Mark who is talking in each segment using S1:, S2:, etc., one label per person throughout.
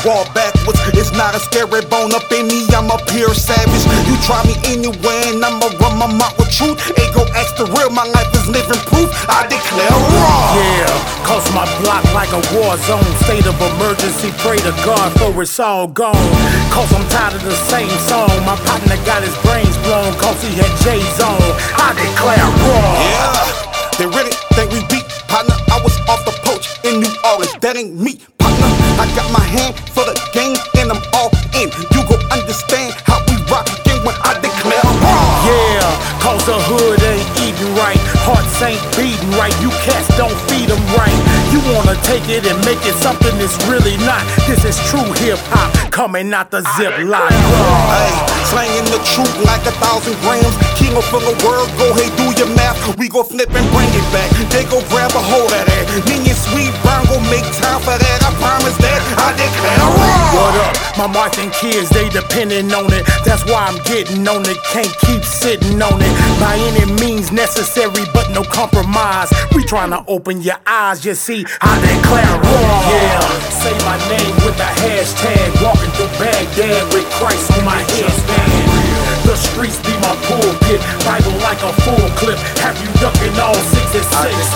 S1: Walk backwards, it's not a scary bone up in me, I'm a pure savage. You try me anywhere and I'ma run my mouth with truth. Ain't go ask the real, my life is living proof. I declare raw.
S2: Yeah, cause my block like a war zone. State of emergency, pray to God for it's all gone. Cause I'm tired of the same song. My partner got his brains blown cause he had J's on. I declare raw.
S1: Yeah, they really think we beat, partner. I was off the poach in New Orleans, that ain't me, partner. I got my hand for the game and I'm all in. You gon' understand how we rockin' when I declare raw.
S2: Yeah, cause the hood ain't eating right, hearts ain't beating right, you cats don't feed them right. You wanna take it and make it something it's really not. This is true hip-hop, coming out the Ziploc.
S1: Hey, slanging the truth like 1,000 grams. King of the world, go ahead, do your math. We gon' flip and bring it back. They gon' grab a hold of that. Me and Sweet Brown gon' make time for that. I promise that I declare raw.
S2: What up? My Martin kids, they depending on it. That's why I'm getting on it. Can't keep sitting on it. By any means necessary, but no compromise. We tryna open your eyes, you see. I declare raw. Yeah, say my name with the hashtag. Walking through Baghdad with Christ on my headstand. The streets be my pulpit, Bible like a full clip. Have you ducking all 66?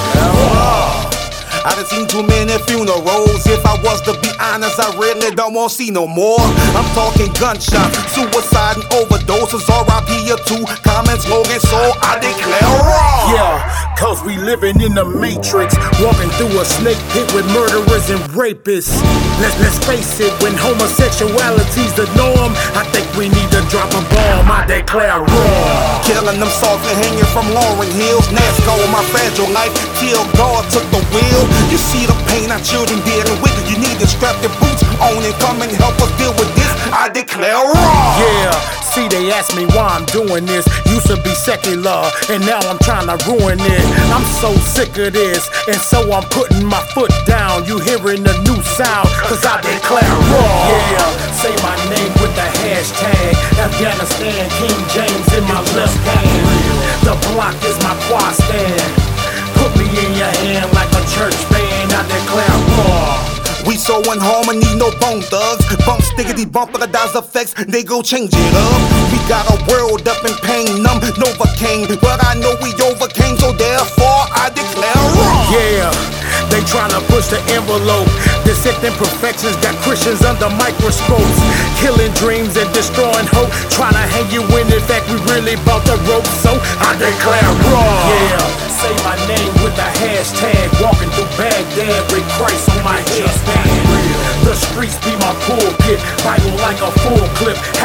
S1: I done seen too many funerals. If I was to be honest, I really don't want to see no more. I'm talking gunshots, suicide and overdoses. R.I.P. or two, common slogan, so I declare raw.
S2: Yeah, cause we living in the matrix, walking through a snake pit with murderers and rapists. Let's face it, when homosexuality's the norm, I think we need to drop a bomb. I declare raw.
S1: Killing them softly hanging from Laurel Hills. NASCAR on my fragile life, till God took the wheel. You see the pain our children dealing with. You need to strap your boots on and come and help us deal with this. I declare raw.
S2: Yeah, see they ask me why I'm doing this. Used to be secular and now I'm trying to ruin it. I'm so sick of this and so I'm putting my foot down. You hearing the new sound cause I declare raw. Yeah, say my name with the hashtag Afghanistan, King James in my left hand. The block is my quad stand. Put me in your hand like a church band. I declare raw.
S1: We so in harmony, no bone thugs. Bump, stickety, bump, dies effects, they go change it up. We got a world up in pain, numb, Novocaine. But I know we overcame, so therefore I declare raw.
S2: Yeah, they tryna push the envelope. Dissecting perfections, got Christians under microscopes. Killing dreams and destroying hope. Tryna hang you in, in fact we really bought the rope. So I declare raw. Yeah, say my name with the hashtag. Walking through Baghdad with Christ on my headstand. The streets be my pulpit, Bible like a full clip.